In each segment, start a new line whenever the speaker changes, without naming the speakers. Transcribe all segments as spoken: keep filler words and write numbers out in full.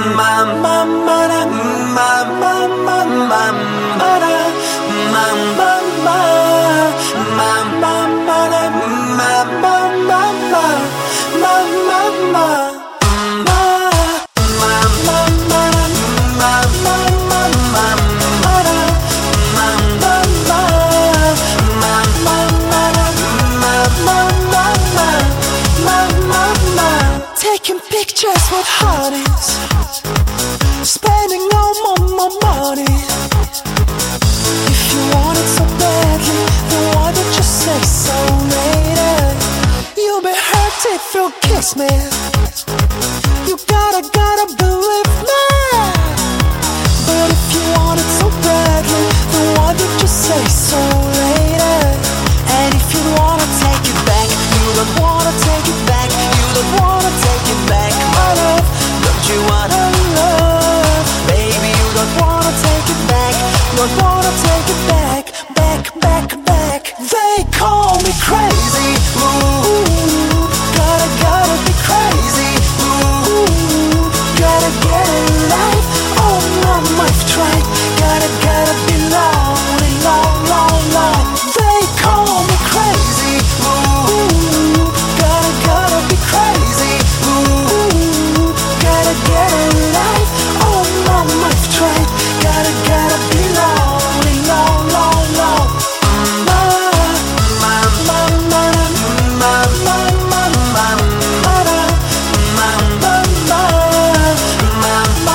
Taking pictures with hotties, spending all my, my money. If you want it so badly, then why don't you say so later? You'll be hurt if you kiss me. You gotta, gotta believe me. But if you want it so badly, then why don't you say so later? And if you wanna take it back, you don't wanna take it back. You don't wanna take it back, my love. Don't you wanna love? Baby, you don't wanna take it back. Don't wanna take it back, back, back, back. They call me crazy. Ooh, gotta, gotta be crazy. Ooh, gotta get a life. Oh, mom, I've tried. Gotta, gotta be lonely, long, long, long. They call me crazy. Ooh, gotta, gotta be crazy. Ooh, gotta get a life. Oh, mom, I've tried. Gotta, gotta be lonely, long, long, long. Ma, ma, ma, ma, ma, ma, ma, ma, ma, ma, ma, ma, ma, ma,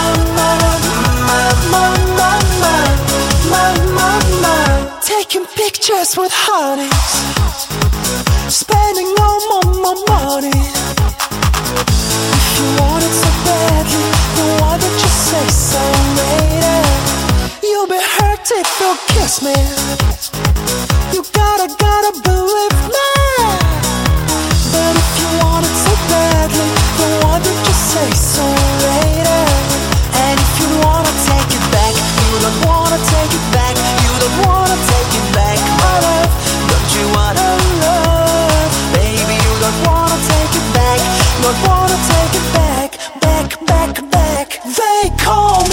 ma, ma, ma. Taking pictures with hotties, spending all my, my money. If you want it so badly, then why don't you say so later? You'll be hurt if you kiss me. You gotta, gotta believe me. But if you want it so badly, then why don't you say so later? And if you wanna take it back, you don't wanna take it back. You don't wanna take it back, my love. Don't you wanna love? Baby, you don't wanna take it back. Don't wanna take it back, back, back, back. They call